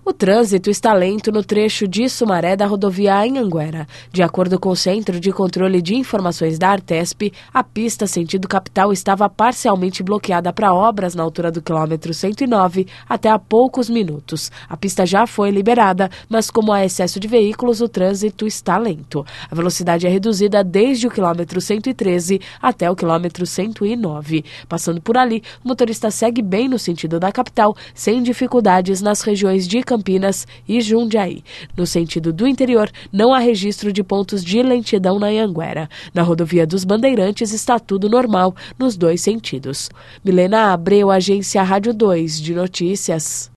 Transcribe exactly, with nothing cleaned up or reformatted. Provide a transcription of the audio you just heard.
O trânsito está lento no trecho de Sumaré da rodovia Anhanguera. De acordo com o Centro de Controle de Informações da Artesp, a pista sentido capital estava parcialmente bloqueada para obras na altura do quilômetro cento e nove até há poucos minutos. A pista já foi liberada, mas como há excesso de veículos, o trânsito está lento. A velocidade é reduzida desde o quilômetro cento e treze até o quilômetro cento e nove. Passando por ali, o motorista segue bem no sentido da capital, sem dificuldades nas regiões de Campinas e Jundiaí. No sentido do interior, não há registro de pontos de lentidão na Anhanguera. Na rodovia dos Bandeirantes está tudo normal nos dois sentidos. Milena Abreu, Agência Rádio dois de Notícias.